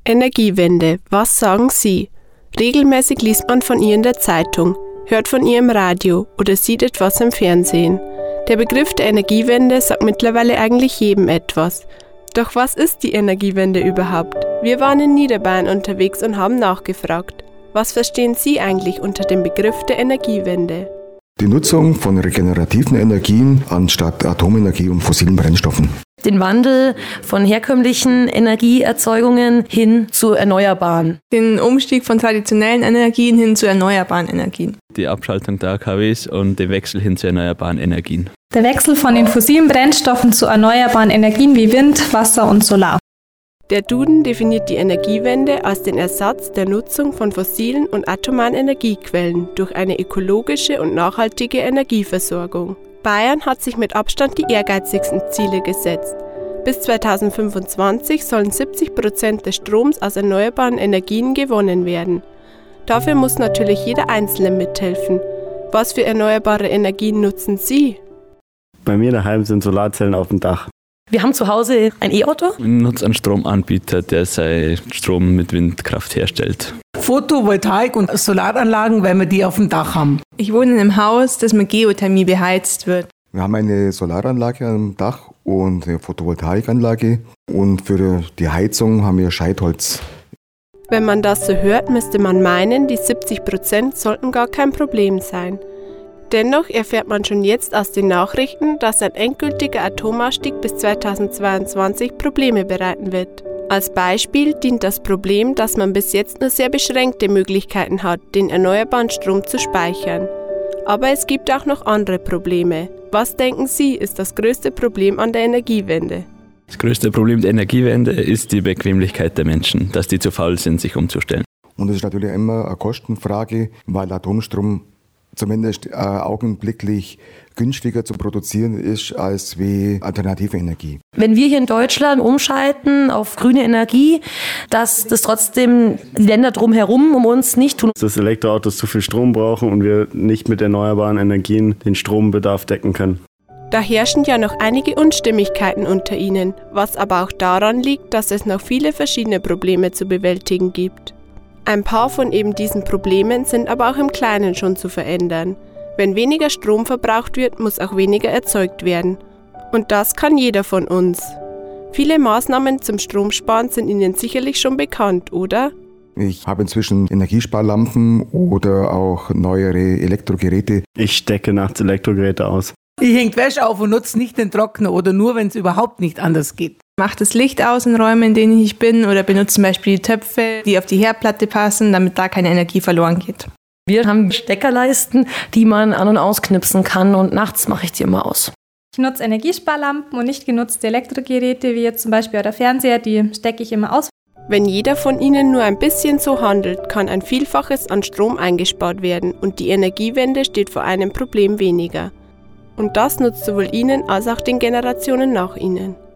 Energiewende, was sagen Sie? Regelmäßig liest man von ihr in der Zeitung, hört von ihr im Radio oder sieht etwas im Fernsehen. Der Begriff der Energiewende sagt mittlerweile eigentlich jedem etwas. Doch was ist die Energiewende überhaupt? Wir waren in Niederbayern unterwegs und haben nachgefragt. Was verstehen Sie eigentlich unter dem Begriff der Energiewende? Die Nutzung von regenerativen Energien anstatt Atomenergie und fossilen Brennstoffen. Den Wandel von herkömmlichen Energieerzeugungen hin zu erneuerbaren. Den Umstieg von traditionellen Energien hin zu erneuerbaren Energien. Die Abschaltung der AKWs und den Wechsel hin zu erneuerbaren Energien. Der Wechsel von den fossilen Brennstoffen zu erneuerbaren Energien wie Wind, Wasser und Solar. Der Duden definiert die Energiewende als den Ersatz der Nutzung von fossilen und atomaren Energiequellen durch eine ökologische und nachhaltige Energieversorgung. Bayern hat sich mit Abstand die ehrgeizigsten Ziele gesetzt. Bis 2025 sollen 70% des Stroms aus erneuerbaren Energien gewonnen werden. Dafür muss natürlich jeder Einzelne mithelfen. Was für erneuerbare Energien nutzen Sie? Bei mir daheim sind Solarzellen auf dem Dach. Wir haben zu Hause ein E-Auto. Ich nutze einen Stromanbieter, der seinen Strom mit Windkraft herstellt. Photovoltaik und Solaranlagen, weil wir die auf dem Dach haben. Ich wohne in einem Haus, das mit Geothermie beheizt wird. Wir haben eine Solaranlage am Dach und eine Photovoltaikanlage und für die Heizung haben wir Scheitholz. Wenn man das so hört, müsste man meinen, die 70% sollten gar kein Problem sein. Dennoch erfährt man schon jetzt aus den Nachrichten, dass ein endgültiger Atomausstieg bis 2022 Probleme bereiten wird. Als Beispiel dient das Problem, dass man bis jetzt nur sehr beschränkte Möglichkeiten hat, den erneuerbaren Strom zu speichern. Aber es gibt auch noch andere Probleme. Was denken Sie, ist das größte Problem an der Energiewende? Das größte Problem der Energiewende ist die Bequemlichkeit der Menschen, dass die zu faul sind, sich umzustellen. Und es ist natürlich immer eine Kostenfrage, weil Atomstrom zumindest augenblicklich günstiger zu produzieren ist als wie alternative Energie. Wenn wir hier in Deutschland umschalten auf grüne Energie, dass das trotzdem die Länder drumherum um uns nicht tun. Dass Elektroautos zu viel Strom brauchen und wir nicht mit erneuerbaren Energien den Strombedarf decken können. Da herrschen ja noch einige Unstimmigkeiten unter Ihnen, was aber auch daran liegt, dass es noch viele verschiedene Probleme zu bewältigen gibt. Ein paar von eben diesen Problemen sind aber auch im Kleinen schon zu verändern. Wenn weniger Strom verbraucht wird, muss auch weniger erzeugt werden. Und das kann jeder von uns. Viele Maßnahmen zum Stromsparen sind Ihnen sicherlich schon bekannt, oder? Ich habe inzwischen Energiesparlampen oder auch neuere Elektrogeräte. Ich stecke nachts Elektrogeräte aus. Ich hänge Wäsche auf und nutze nicht den Trockner oder nur, wenn es überhaupt nicht anders geht. Mache das Licht aus in Räumen, in denen ich bin, oder benutze zum Beispiel die Töpfe, die auf die Herdplatte passen, damit da keine Energie verloren geht. Wir haben Steckerleisten, die man an- und ausknipsen kann, und nachts mache ich die immer aus. Ich nutze Energiesparlampen und nicht genutzte Elektrogeräte, wie jetzt zum Beispiel der Fernseher, die stecke ich immer aus. Wenn jeder von Ihnen nur ein bisschen so handelt, kann ein Vielfaches an Strom eingespart werden und die Energiewende steht vor einem Problem weniger. Und das nutzt sowohl Ihnen als auch den Generationen nach Ihnen.